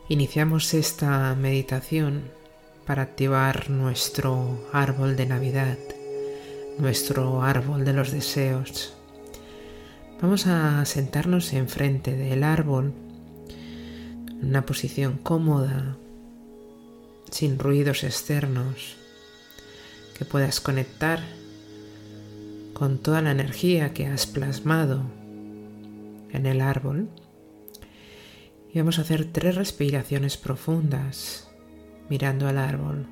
Iniciamos esta meditación para activar nuestro árbol de Navidad, nuestro árbol de los deseos. Vamos a sentarnos enfrente del árbol en una posición cómoda, sin ruidos externos, que puedas conectar con toda la energía que has plasmado en el árbol. Y vamos a hacer 3 respiraciones profundas mirando al árbol.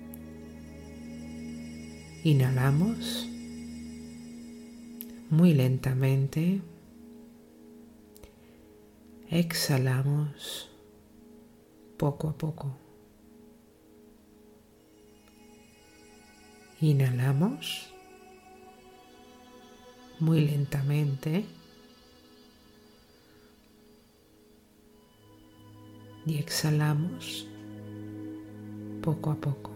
Inhalamos muy lentamente. Exhalamos poco a poco. Inhalamos muy lentamente. Y exhalamos poco a poco.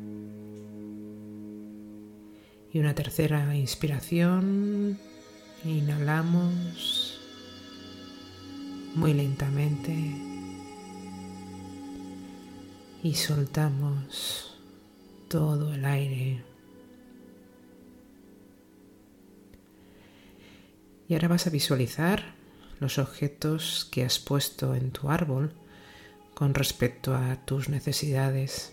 Y una tercera inspiración. Inhalamos muy lentamente y soltamos todo el aire. Y ahora vas a visualizar los objetos que has puesto en tu árbol con respecto a tus necesidades.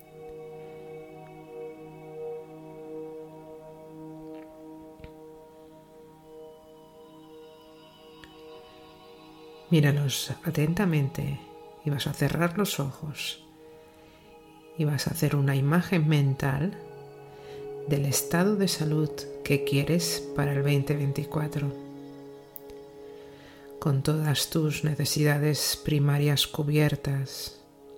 Míralos atentamente y vas a cerrar los ojos y vas a hacer una imagen mental del estado de salud que quieres para el 2024, con todas tus necesidades primarias cubiertas,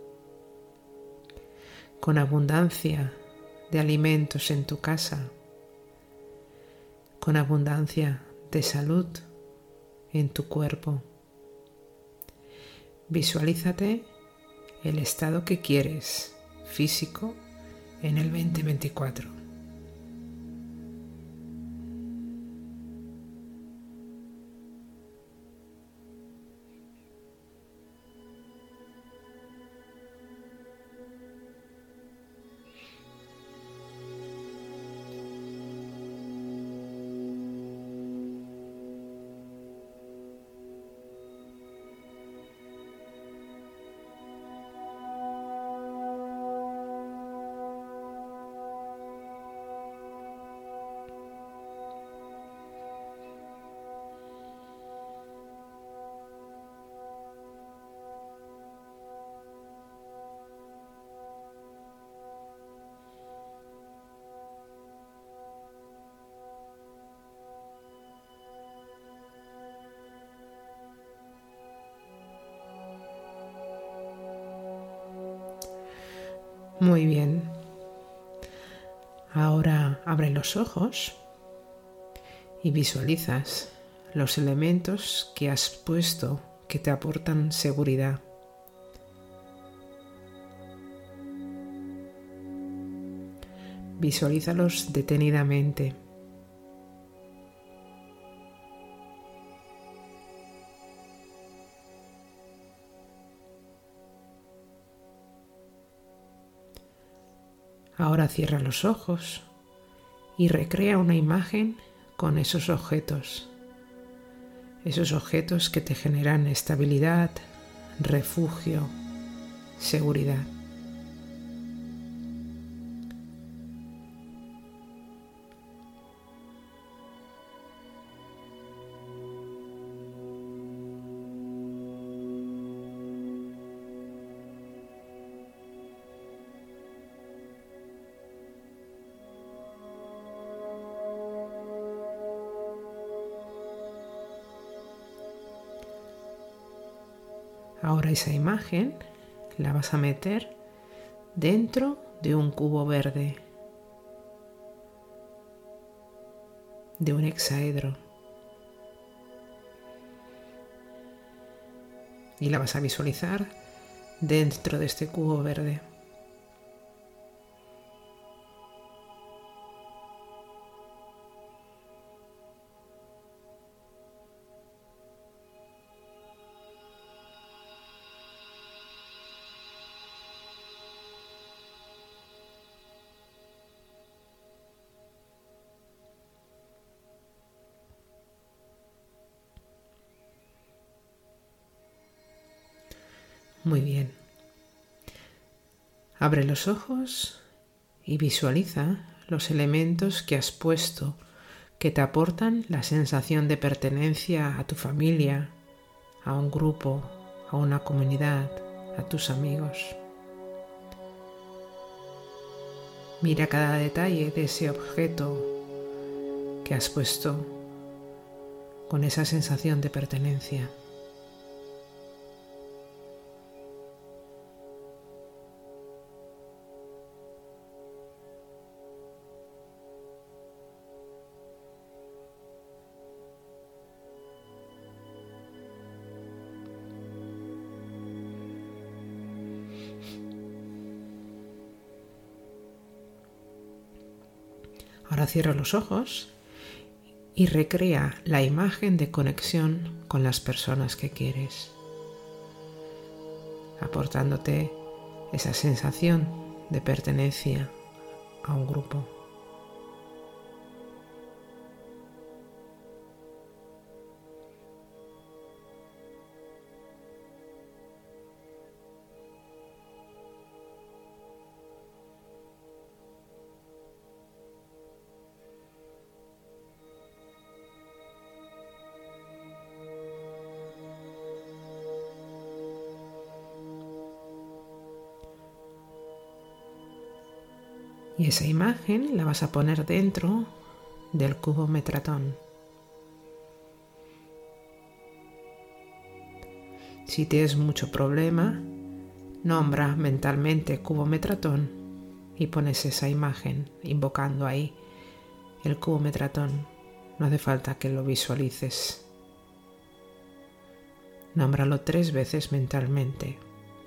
con abundancia de alimentos en tu casa, con abundancia de salud en tu cuerpo. Visualízate el estado que quieres físico en el 2024. Muy bien. Ahora abre los ojos y visualizas los elementos que has puesto que te aportan seguridad. Visualízalos detenidamente. Ahora cierra los ojos y recrea una imagen con esos objetos que te generan estabilidad, refugio, seguridad. Ahora esa imagen la vas a meter dentro de un cubo verde, de un hexaedro. Y la vas a visualizar dentro de este cubo verde. Muy bien. Abre los ojos y visualiza los elementos que has puesto que te aportan la sensación de pertenencia a tu familia, a un grupo, a una comunidad, a tus amigos. Mira cada detalle de ese objeto que has puesto con esa sensación de pertenencia. Ahora cierra los ojos y recrea la imagen de conexión con las personas que quieres, aportándote esa sensación de pertenencia a un grupo. Y esa imagen la vas a poner dentro del cubo Metratón. Si tienes mucho problema, nombra mentalmente cubo Metratón y pones esa imagen invocando ahí el cubo Metratón. No hace falta que lo visualices. Nómbralo 3 veces mentalmente.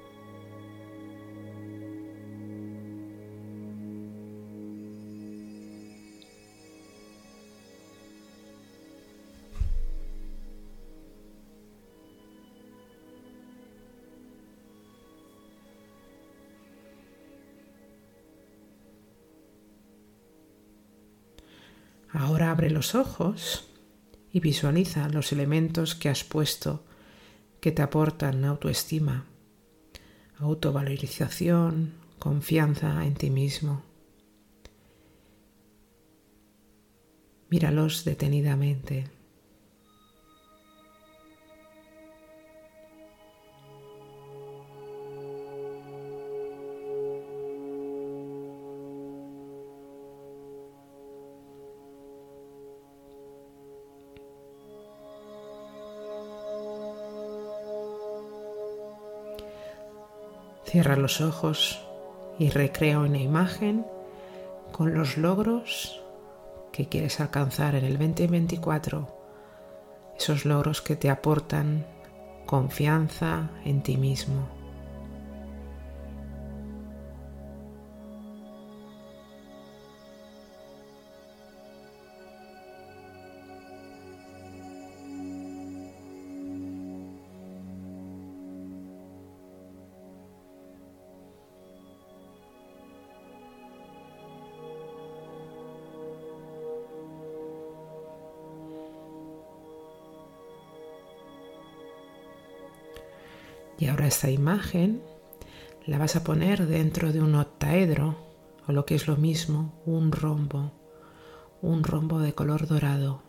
Ahora abre los ojos y visualiza los elementos que has puesto que te aportan autoestima, autovalorización, confianza en ti mismo. Míralos detenidamente. Cierra los ojos y recrea una imagen con los logros que quieres alcanzar en el 2024, esos logros que te aportan confianza en ti mismo. Y ahora esta imagen la vas a poner dentro de un octaedro, o lo que es lo mismo, un rombo de color dorado.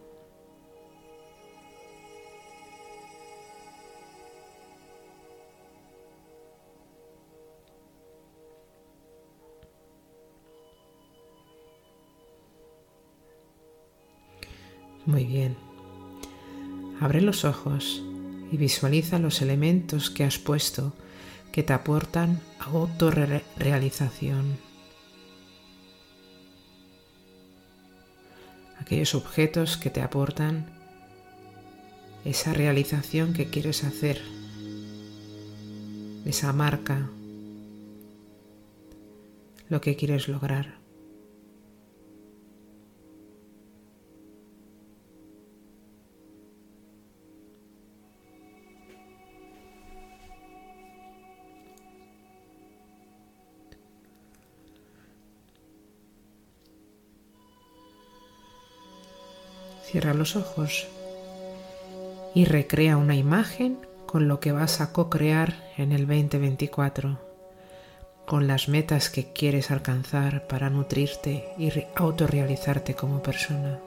Muy bien. Abre los ojos y visualiza los elementos que has puesto que te aportan autorrealización. Aquellos objetos que te aportan esa realización que quieres hacer, esa marca, lo que quieres lograr. Cierra los ojos y recrea una imagen con lo que vas a co-crear en el 2024, con las metas que quieres alcanzar para nutrirte y autorrealizarte como persona.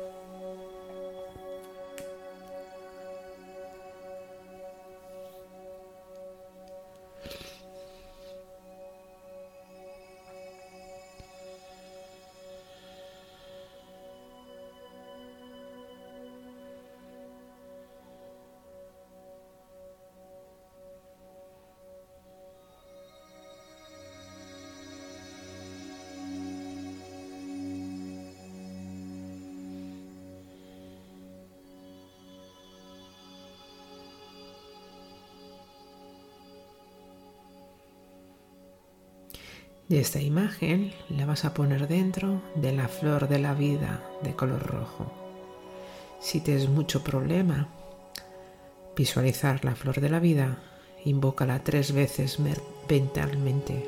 Y esta imagen la vas a poner dentro de la flor de la vida de color rojo. Si te es mucho problema visualizar la flor de la vida, invócala 3 veces mentalmente.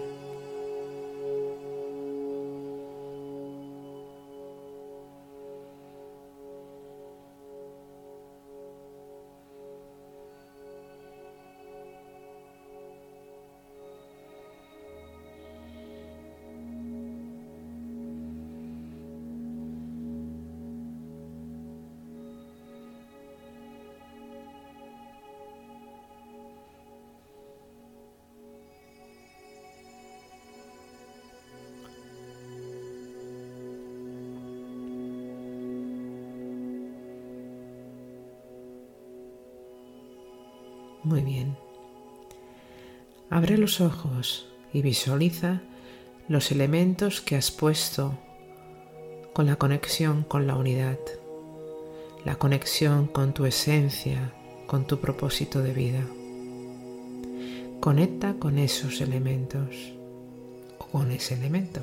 Muy bien. Abre los ojos y visualiza los elementos que has puesto con la conexión con la unidad, la conexión con tu esencia, con tu propósito de vida. Conecta con esos elementos o con ese elemento.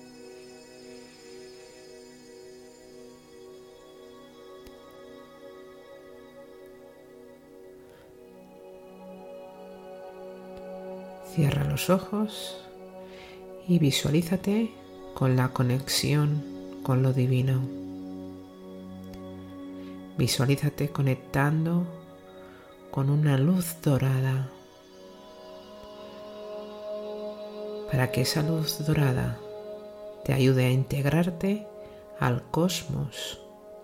Cierra los ojos y visualízate con la conexión con lo divino. Visualízate conectando con una luz dorada para que esa luz dorada te ayude a integrarte al cosmos.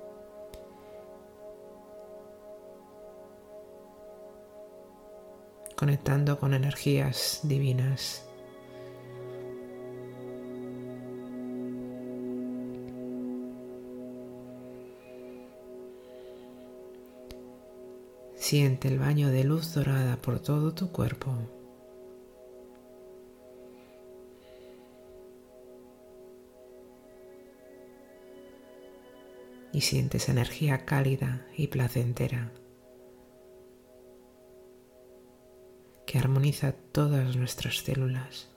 Conectando con energías divinas. Siente el baño de luz dorada por todo tu cuerpo. Y siente esa energía cálida y placentera que armoniza todas nuestras células.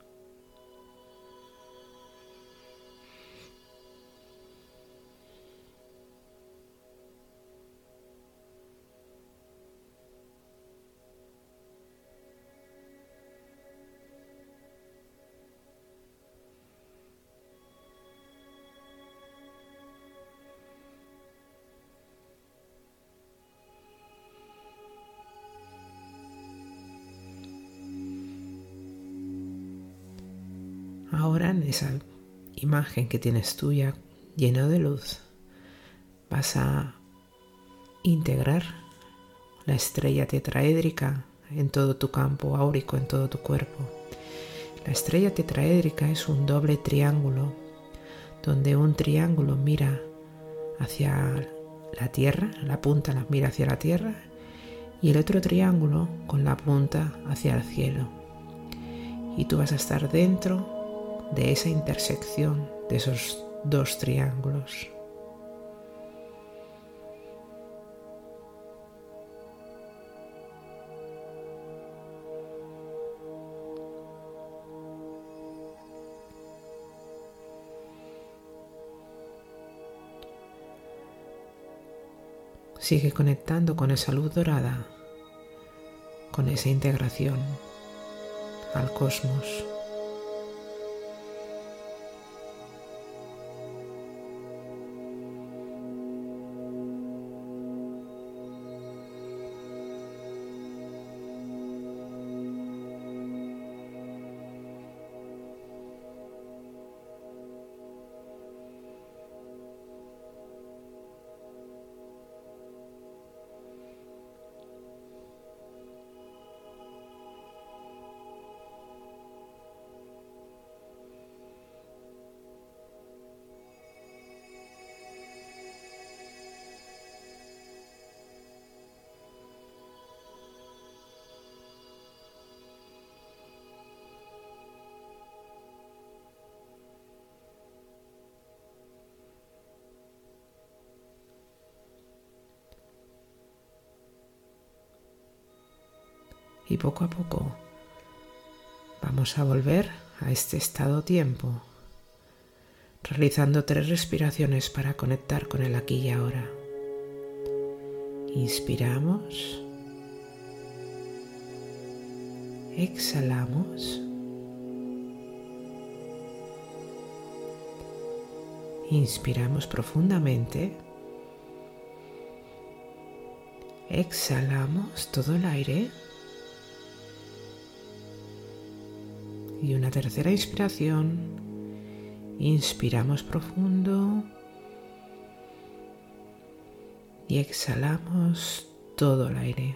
Ahora en esa imagen que tienes tuya llena de luz, vas a integrar la estrella tetraédrica en todo tu campo áurico, en todo tu cuerpo. La estrella tetraédrica es un doble triángulo, donde un triángulo mira hacia la tierra, la punta mira hacia la tierra, y el otro triángulo con la punta hacia el cielo. Y tú vas a estar dentro de esa intersección de esos 2 triángulos. Sigue conectando con esa luz dorada, con esa integración al cosmos. Y poco a poco vamos a volver a este estado-tiempo, realizando 3 respiraciones para conectar con el aquí y ahora. Inspiramos, exhalamos, inspiramos profundamente, exhalamos todo el aire y una tercera inspiración, inspiramos profundo y exhalamos todo el aire.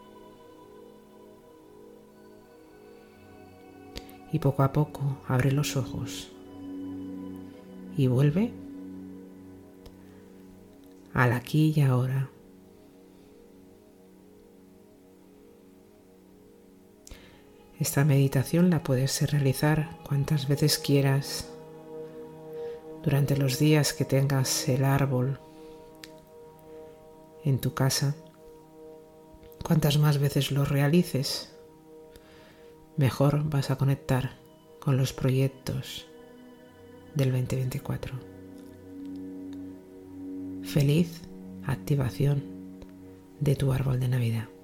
Y poco a poco abre los ojos y vuelve al aquí y ahora. Esta meditación la puedes realizar cuantas veces quieras durante los días que tengas el árbol en tu casa. Cuantas más veces lo realices, mejor vas a conectar con los proyectos del 2024. Feliz activación de tu árbol de Navidad.